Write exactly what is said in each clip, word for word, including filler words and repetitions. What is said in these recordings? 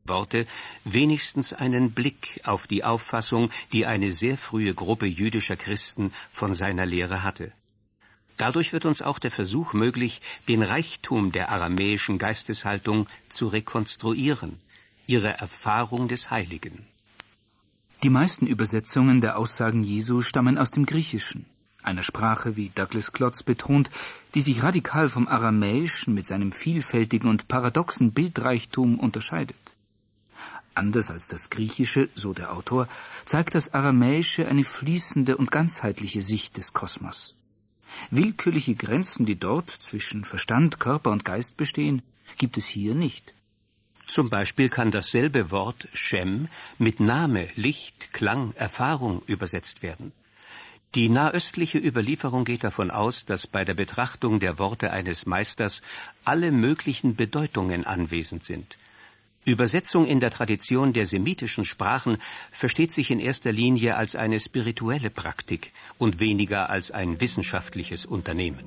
Worte wenigstens einen Blick auf die Auffassung, die eine sehr frühe Gruppe jüdischer Christen von seiner Lehre hatte. Dadurch wird uns auch der Versuch möglich, den Reichtum der aramäischen Geisteshaltung zu rekonstruieren, ihre Erfahrung des Heiligen. Die meisten Übersetzungen der Aussagen Jesu stammen aus dem Griechischen, einer Sprache, wie Douglas Klotz betont, die sich radikal vom Aramäischen mit seinem vielfältigen und paradoxen Bildreichtum unterscheidet. Anders als das Griechische, so der Autor, zeigt das Aramäische eine fließende und ganzheitliche Sicht des Kosmos. Willkürliche Grenzen, die dort zwischen Verstand, Körper und Geist bestehen, gibt es hier nicht. Zum Beispiel kann dasselbe Wort Shem mit Name, Licht, Klang, Erfahrung übersetzt werden. Die nahöstliche Überlieferung geht davon aus, dass bei der Betrachtung der Worte eines Meisters alle möglichen Bedeutungen anwesend sind. Übersetzung in der Tradition der semitischen Sprachen versteht sich in erster Linie als eine spirituelle Praktik und weniger als ein wissenschaftliches Unternehmen.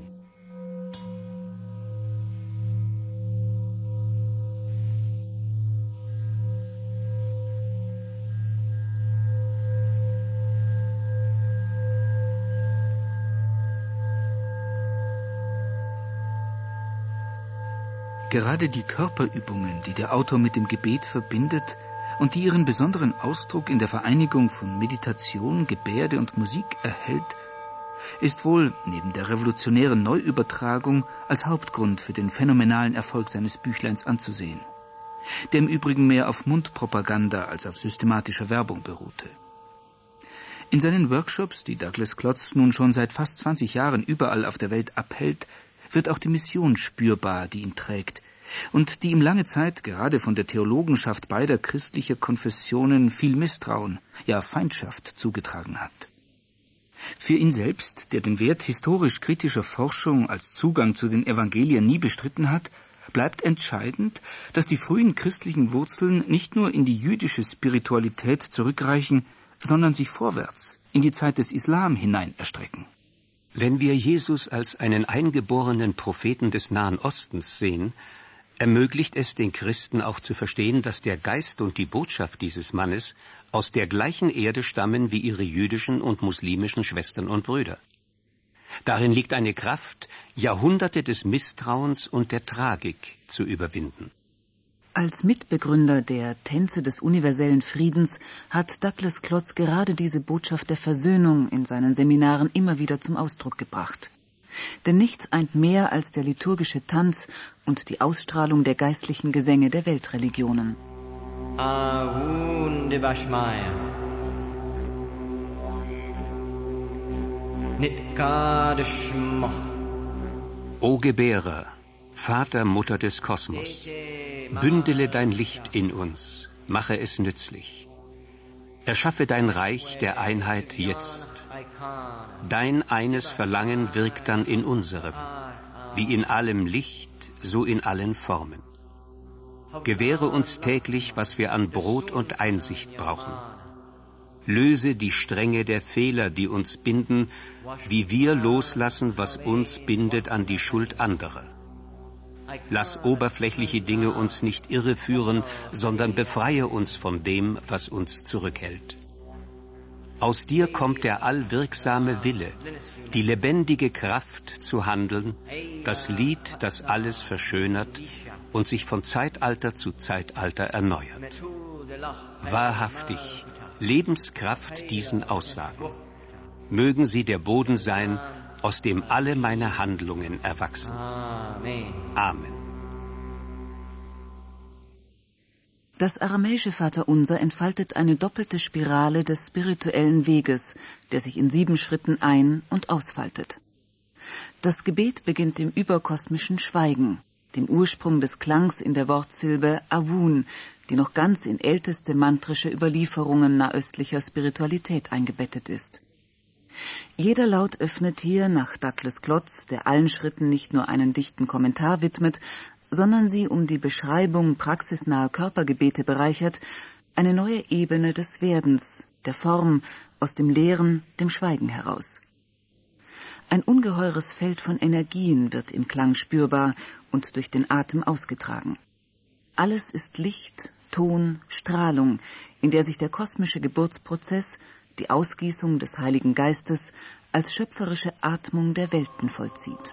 Gerade die Körperübungen, die der Autor mit dem Gebet verbindet und die ihren besonderen Ausdruck in der Vereinigung von Meditation, Gebärde und Musik erhält, ist wohl neben der revolutionären Neuübertragung als Hauptgrund für den phänomenalen Erfolg seines Büchleins anzusehen, der im Übrigen mehr auf Mundpropaganda als auf systematischer Werbung beruhte. In seinen Workshops, die Douglas Klotz nun schon seit fast zwanzig Jahren überall auf der Welt abhält, wird auch die Mission spürbar, die ihn trägt und die ihm lange Zeit gerade von der Theologenschaft beider christlicher Konfessionen viel Misstrauen, ja Feindschaft zugetragen hat. Für ihn selbst, der den Wert historisch-kritischer Forschung als Zugang zu den Evangelien nie bestritten hat, bleibt entscheidend, dass die frühen christlichen Wurzeln nicht nur in die jüdische Spiritualität zurückreichen, sondern sich vorwärts in die Zeit des Islam hinein erstrecken. Wenn wir Jesus als einen eingeborenen Propheten des Nahen Ostens sehen, ermöglicht es den Christen auch zu verstehen, dass der Geist und die Botschaft dieses Mannes aus der gleichen Erde stammen wie ihre jüdischen und muslimischen Schwestern und Brüder. Darin liegt eine Kraft, Jahrhunderte des Misstrauens und der Tragik zu überwinden. Als Mitbegründer der Tänze des universellen Friedens hat Douglas Klotz gerade diese Botschaft der Versöhnung in seinen Seminaren immer wieder zum Ausdruck gebracht. Denn nichts eint mehr als der liturgische Tanz und die Ausstrahlung der geistlichen Gesänge der Weltreligionen. O Gebärer, Vater, Mutter des Kosmos, bündele dein Licht in uns, mache es nützlich. Erschaffe dein Reich der Einheit jetzt. Dein eines Verlangen wirkt dann in unserem, wie in allem Licht, so in allen Formen. Gewähre uns täglich, was wir an Brot und Einsicht brauchen. Löse die Stränge der Fehler, die uns binden, wie wir loslassen, was uns bindet an die Schuld anderer. Lass oberflächliche Dinge uns nicht irreführen, sondern befreie uns von dem, was uns zurückhält. Aus dir kommt der allwirksame Wille, die lebendige Kraft zu handeln, das Lied, das alles verschönert und sich von Zeitalter zu Zeitalter erneuert. Wahrhaftig, Lebenskraft diesen Aussagen. Mögen sie der Boden sein, aus dem alle meine Handlungen erwachsen. Amen. Das aramäische Vaterunser entfaltet eine doppelte Spirale des spirituellen Weges, der sich in sieben Schritten ein- und ausfaltet. Das Gebet beginnt im überkosmischen Schweigen, dem Ursprung des Klangs in der Wortsilbe Awun, die noch ganz in älteste mantrische Überlieferungen nahöstlicher Spiritualität eingebettet ist. Jeder Laut öffnet hier, nach Douglas Klotz, der allen Schritten nicht nur einen dichten Kommentar widmet, sondern sie um die Beschreibung praxisnaher Körpergebete bereichert, eine neue Ebene des Werdens, der Form, aus dem Leeren, dem Schweigen heraus. Ein ungeheures Feld von Energien wird im Klang spürbar und durch den Atem ausgetragen. Alles ist Licht, Ton, Strahlung, in der sich der kosmische Geburtsprozess, die Ausgießung des Heiligen Geistes, als schöpferische Atmung der Welten vollzieht.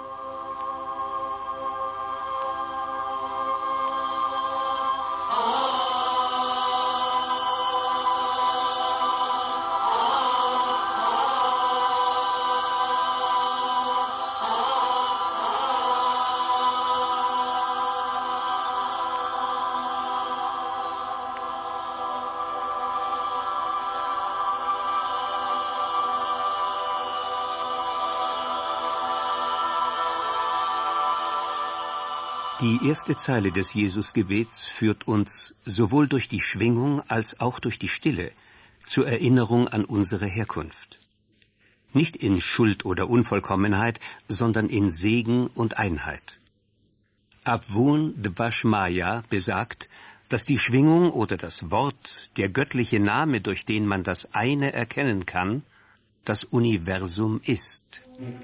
Die erste Zeile des Jesusgebets führt uns sowohl durch die Schwingung als auch durch die Stille zur Erinnerung an unsere Herkunft. Nicht in Schuld oder Unvollkommenheit, sondern in Segen und Einheit. Abwun Dvashmaya besagt, dass die Schwingung oder das Wort, der göttliche Name, durch den man das eine erkennen kann, das Universum ist.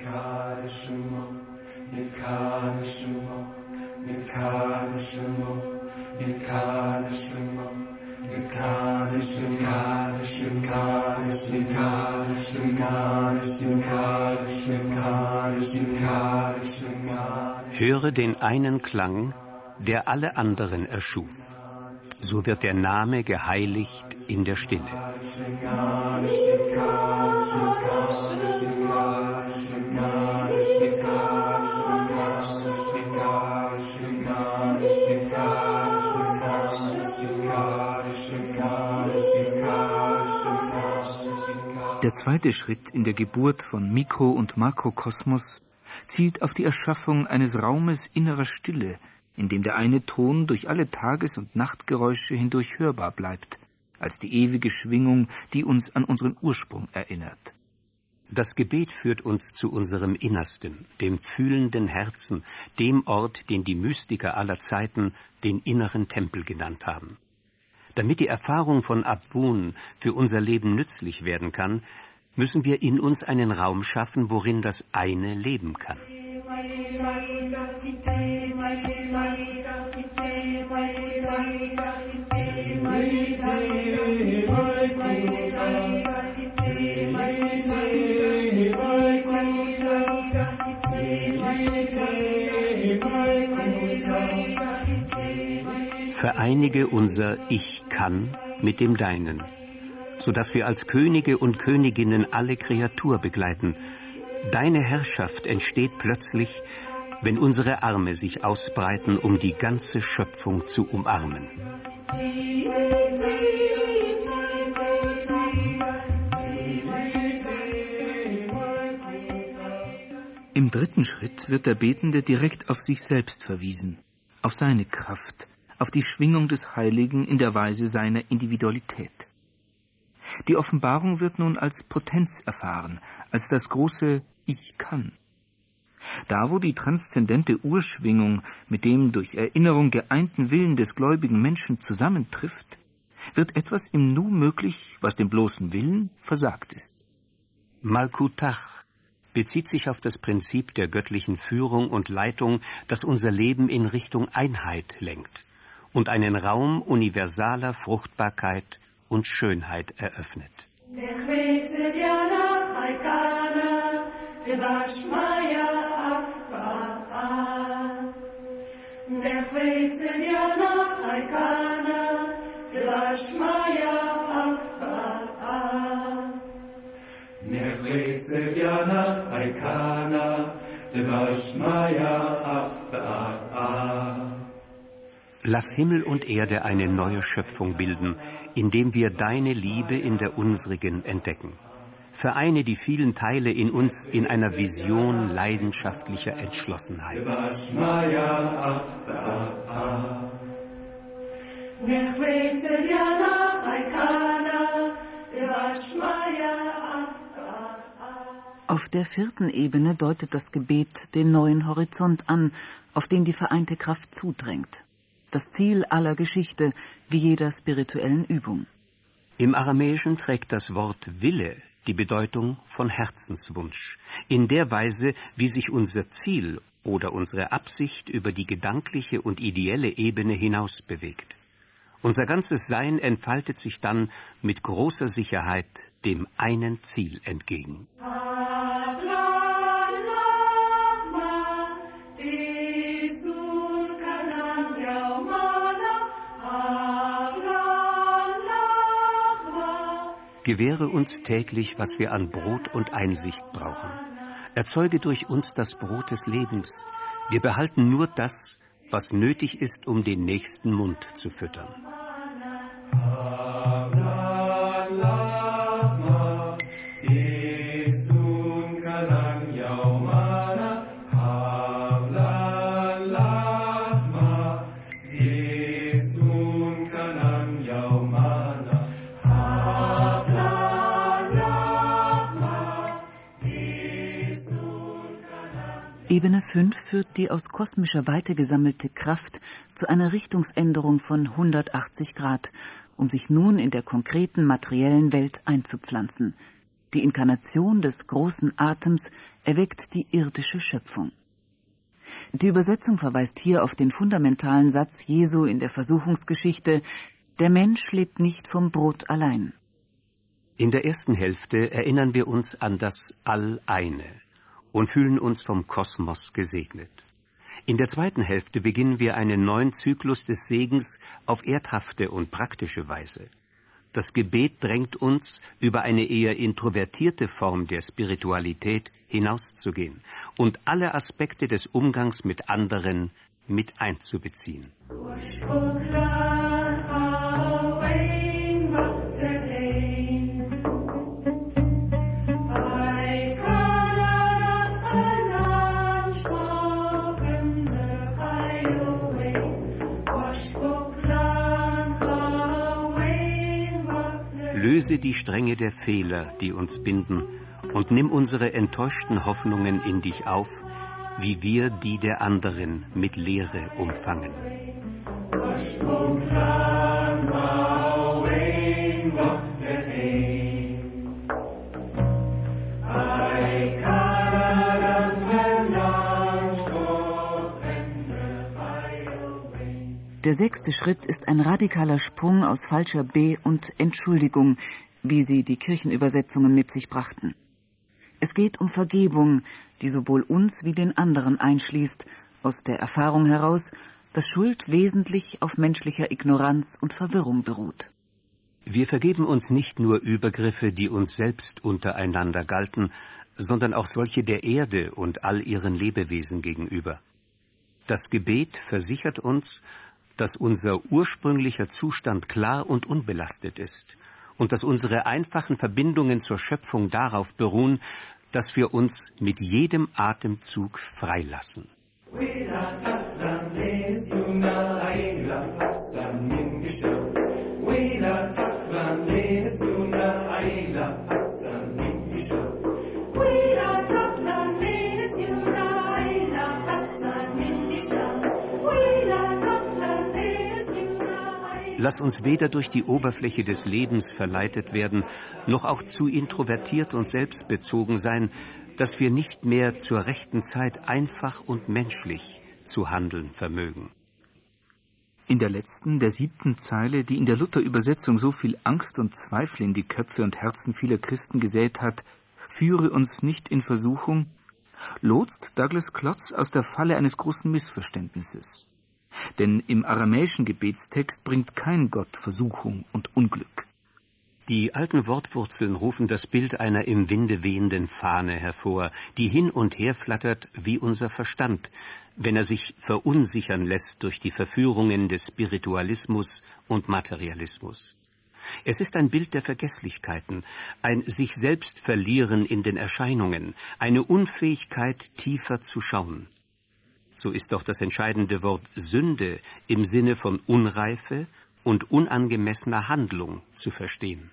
Höre den einen Klang, der alle anderen erschuf. So wird der Name geheiligt in der Stille. Der zweite Schritt in der Geburt von Mikro- und Makrokosmos zielt auf die Erschaffung eines Raumes innerer Stille, in dem der eine Ton durch alle Tages- und Nachtgeräusche hindurch hörbar bleibt, als die ewige Schwingung, die uns an unseren Ursprung erinnert. Das Gebet führt uns zu unserem Innersten, dem fühlenden Herzen, dem Ort, den die Mystiker aller Zeiten den inneren Tempel genannt haben. Damit die Erfahrung von Abwun für unser Leben nützlich werden kann, müssen wir in uns einen Raum schaffen, worin das eine leben kann. Vereinige unser Ich kann mit dem Deinen, sodass wir als Könige und Königinnen alle Kreatur begleiten. Deine Herrschaft entsteht plötzlich, wenn unsere Arme sich ausbreiten, um die ganze Schöpfung zu umarmen. Im dritten Schritt wird der Betende direkt auf sich selbst verwiesen, auf seine Kraft, auf die Schwingung des Heiligen in der Weise seiner Individualität. Die Offenbarung wird nun als Potenz erfahren, als das große Ich kann. Da, wo die transzendente Urschwingung mit dem durch Erinnerung geeinten Willen des gläubigen Menschen zusammentrifft, wird etwas im Nu möglich, was dem bloßen Willen versagt ist. Malkutach bezieht sich auf das Prinzip der göttlichen Führung und Leitung, das unser Leben in Richtung Einheit lenkt und einen Raum universaler Fruchtbarkeit und Schönheit eröffnet. Lass Himmel und Erde eine neue Schöpfung bilden, indem wir deine Liebe in der unsrigen entdecken. Vereine die vielen Teile in uns in einer Vision leidenschaftlicher Entschlossenheit. Auf der vierten Ebene deutet das Gebet den neuen Horizont an, auf den die vereinte Kraft zudrängt. Das Ziel aller Geschichte, wie jeder spirituellen Übung. Im Aramäischen trägt das Wort Wille die Bedeutung von Herzenswunsch, in der Weise, wie sich unser Ziel oder unsere Absicht über die gedankliche und ideelle Ebene hinaus bewegt. Unser ganzes Sein entfaltet sich dann mit großer Sicherheit dem einen Ziel entgegen. Gewähre uns täglich, was wir an Brot und Einsicht brauchen. Erzeuge durch uns das Brot des Lebens. Wir behalten nur das, was nötig ist, um den nächsten Mund zu füttern. Ebene fünf führt die aus kosmischer Weite gesammelte Kraft zu einer Richtungsänderung von hundertachtzig Grad, um sich nun in der konkreten materiellen Welt einzupflanzen. Die Inkarnation des großen Atems erweckt die irdische Schöpfung. Die Übersetzung verweist hier auf den fundamentalen Satz Jesu in der Versuchungsgeschichte: Der Mensch lebt nicht vom Brot allein. In der ersten Hälfte erinnern wir uns an das All-Eine und fühlen uns vom Kosmos gesegnet. In der zweiten Hälfte beginnen wir einen neuen Zyklus des Segens auf erdhafte und praktische Weise. Das Gebet drängt uns, über eine eher introvertierte Form der Spiritualität hinauszugehen und alle Aspekte des Umgangs mit anderen mit einzubeziehen. Löse die Stränge der Fehler, die uns binden, und nimm unsere enttäuschten Hoffnungen in dich auf, wie wir die der anderen mit Leere umfangen. Der sechste Schritt ist ein radikaler Sprung aus falscher Be- und Entschuldigung, wie sie die Kirchenübersetzungen mit sich brachten. Es geht um Vergebung, die sowohl uns wie den anderen einschließt, aus der Erfahrung heraus, dass Schuld wesentlich auf menschlicher Ignoranz und Verwirrung beruht. Wir vergeben uns nicht nur Übergriffe, die uns selbst untereinander galten, sondern auch solche der Erde und all ihren Lebewesen gegenüber. Das Gebet versichert uns, dass unser ursprünglicher Zustand klar und unbelastet ist und dass unsere einfachen Verbindungen zur Schöpfung darauf beruhen, dass wir uns mit jedem Atemzug freilassen. Lass uns weder durch die Oberfläche des Lebens verleitet werden, noch auch zu introvertiert und selbstbezogen sein, dass wir nicht mehr zur rechten Zeit einfach und menschlich zu handeln vermögen. In der letzten, der siebten Zeile, die in der Luther-Übersetzung so viel Angst und Zweifel in die Köpfe und Herzen vieler Christen gesät hat, führe uns nicht in Versuchung, lotst Douglas Klotz aus der Falle eines großen Missverständnisses. Denn im aramäischen Gebetstext bringt kein Gott Versuchung und Unglück. Die alten Wortwurzeln rufen das Bild einer im Winde wehenden Fahne hervor, die hin und her flattert wie unser Verstand, wenn er sich verunsichern lässt durch die Verführungen des Spiritualismus und Materialismus. Es ist ein Bild der Vergesslichkeiten, ein sich selbst verlieren in den Erscheinungen, eine Unfähigkeit, tiefer zu schauen. So ist doch das entscheidende Wort Sünde im Sinne von Unreife und unangemessener Handlung zu verstehen.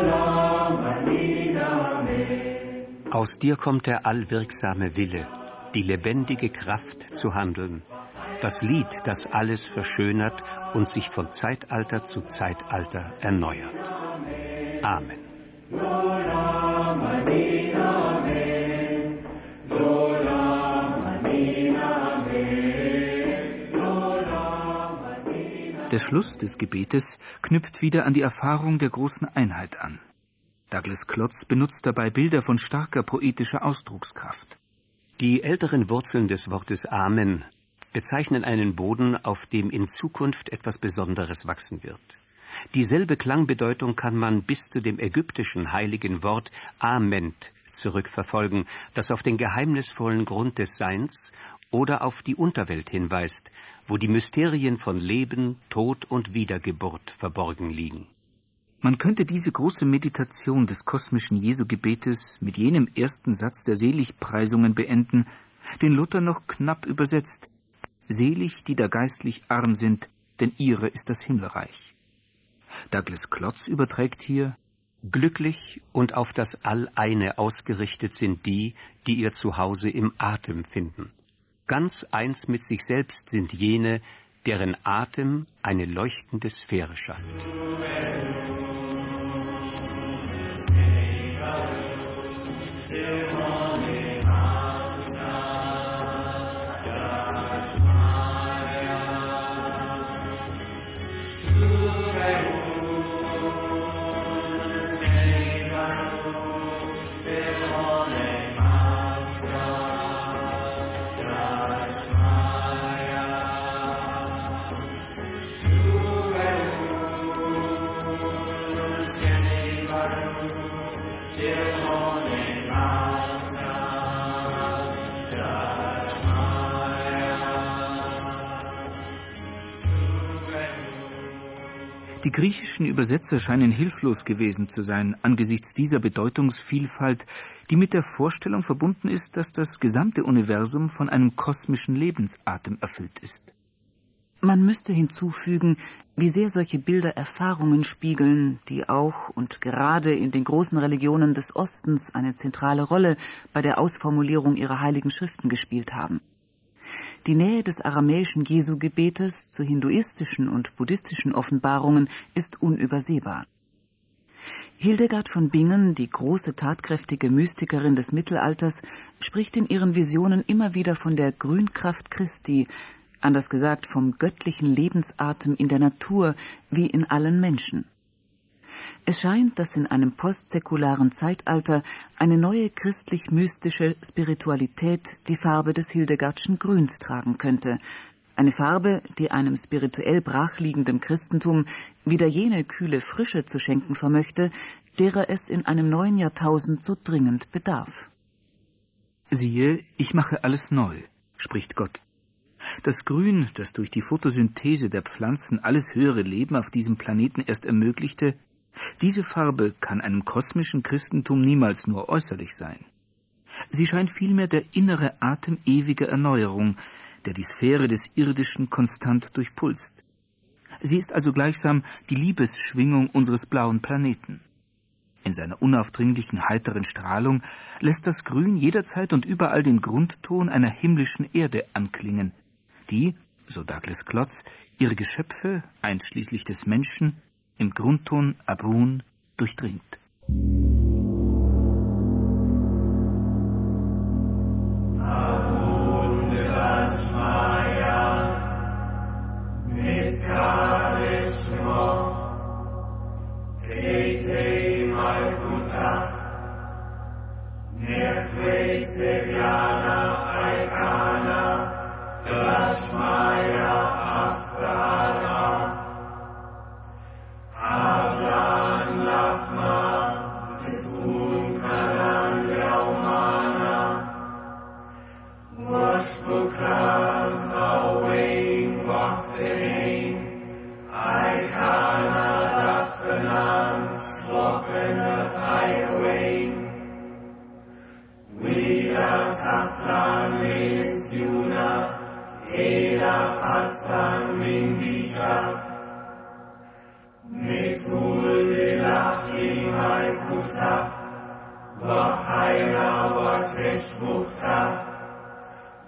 Aus dir kommt der allwirksame Wille, die lebendige Kraft zu handeln, das Lied, das alles verschönert und sich von Zeitalter zu Zeitalter erneuert. Amen. Der Schluss des Gebetes knüpft wieder an die Erfahrung der großen Einheit an. Douglas Klotz benutzt dabei Bilder von starker poetischer Ausdruckskraft. Die älteren Wurzeln des Wortes Amen bezeichnen einen Boden, auf dem in Zukunft etwas Besonderes wachsen wird. Dieselbe Klangbedeutung kann man bis zu dem ägyptischen heiligen Wort Ament zurückverfolgen, das auf den geheimnisvollen Grund des Seins oder auf die Unterwelt hinweist, wo die Mysterien von Leben, Tod und Wiedergeburt verborgen liegen. Man könnte diese große Meditation des kosmischen Jesu-Gebetes mit jenem ersten Satz der Seligpreisungen beenden, den Luther noch knapp übersetzt: Selig, die da geistlich arm sind, denn ihre ist das Himmelreich. Douglas Klotz überträgt hier: Glücklich und auf das All-Eine ausgerichtet sind die, die ihr Zuhause im Atem finden. Ganz eins mit sich selbst sind jene, deren Atem eine leuchtende Sphäre schafft. Die griechischen Übersetzer scheinen hilflos gewesen zu sein angesichts dieser Bedeutungsvielfalt, die mit der Vorstellung verbunden ist, dass das gesamte Universum von einem kosmischen Lebensatem erfüllt ist. Man müsste hinzufügen, wie sehr solche Bilder Erfahrungen spiegeln, die auch und gerade in den großen Religionen des Ostens eine zentrale Rolle bei der Ausformulierung ihrer heiligen Schriften gespielt haben. Die Nähe des aramäischen Jesu-Gebetes zu hinduistischen und buddhistischen Offenbarungen ist unübersehbar. Hildegard von Bingen, die große tatkräftige Mystikerin des Mittelalters, spricht in ihren Visionen immer wieder von der Grünkraft Christi, anders gesagt vom göttlichen Lebensatem in der Natur wie in allen Menschen. Es scheint, dass in einem postsäkularen Zeitalter eine neue christlich-mystische Spiritualität die Farbe des Hildegardschen Grüns tragen könnte. Eine Farbe, die einem spirituell brachliegenden Christentum wieder jene kühle Frische zu schenken vermöchte, derer es in einem neuen Jahrtausend so dringend bedarf. Siehe, ich mache alles neu, spricht Gott. Das Grün, das durch die Photosynthese der Pflanzen alles höhere Leben auf diesem Planeten erst ermöglichte, diese Farbe kann einem kosmischen Christentum niemals nur äußerlich sein. Sie scheint vielmehr der innere Atem ewiger Erneuerung, der die Sphäre des Irdischen konstant durchpulst. Sie ist also gleichsam die Liebesschwingung unseres blauen Planeten. In seiner unaufdringlichen, heiteren Strahlung lässt das Grün jederzeit und überall den Grundton einer himmlischen Erde anklingen, die, so Douglas Klotz, ihre Geschöpfe, einschließlich des Menschen, im Grundton Abun durchdringt.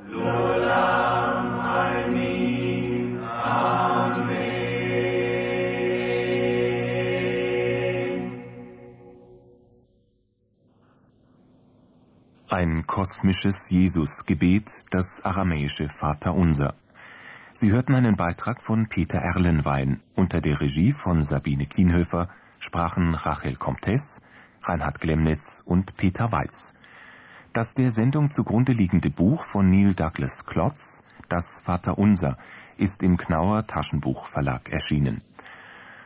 Ein kosmisches Jesusgebet, das aramäische Vaterunser. Sie hörten einen Beitrag von Peter Erlenwein. Unter der Regie von Sabine Kienhöfer sprachen Rachel Comtes, Reinhard Glemnitz und Peter Weiß. Das der Sendung zugrunde liegende Buch von Neil Douglas Klotz, Das Vaterunser, ist im Knauer Taschenbuchverlag erschienen.